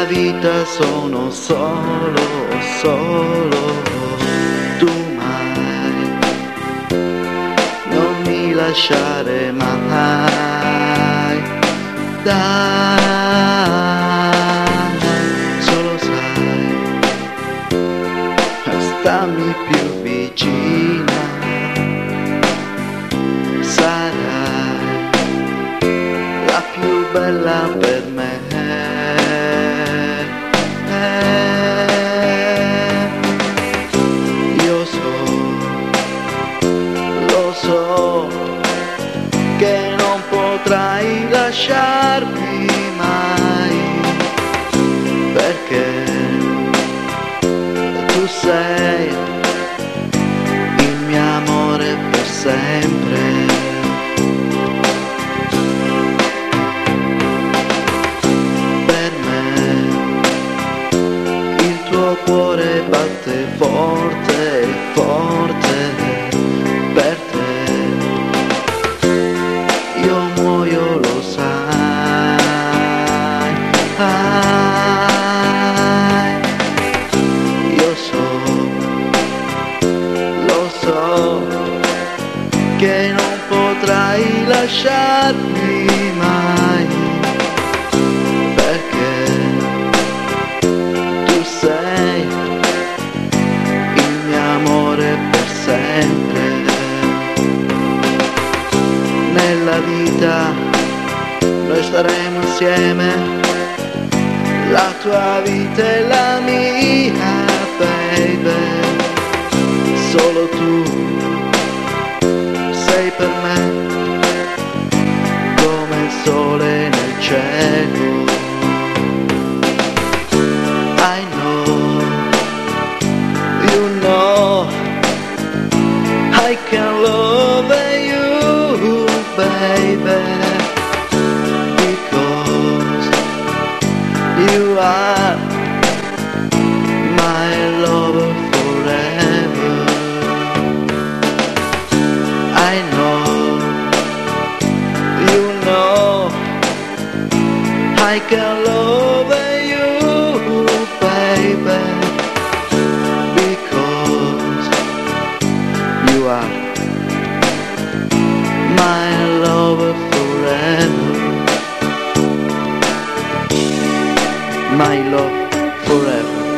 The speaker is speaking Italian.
vita sono solo tu, mai non mi lasciare mai, dai, solo sai, stammi più vicina, sarai la più bella per me. Io lo so che non potrai lasciarmi mai, perché tu sei il mio amore per sempre. Per me il tuo cuore batte forte, forte per te. Io muoio, lo sai, io lo so che non potrai lasciarmi mai, perché tu sei il mio amore per sempre. Nella vita noi staremo insieme, la tua vita e la mia, baby. Solo tu sei per me come il sole nel cielo. I know, you know, I can love you, baby, because you are my lover forever. I know, you know, I can love you, baby, because you are my lover forever, my love forever.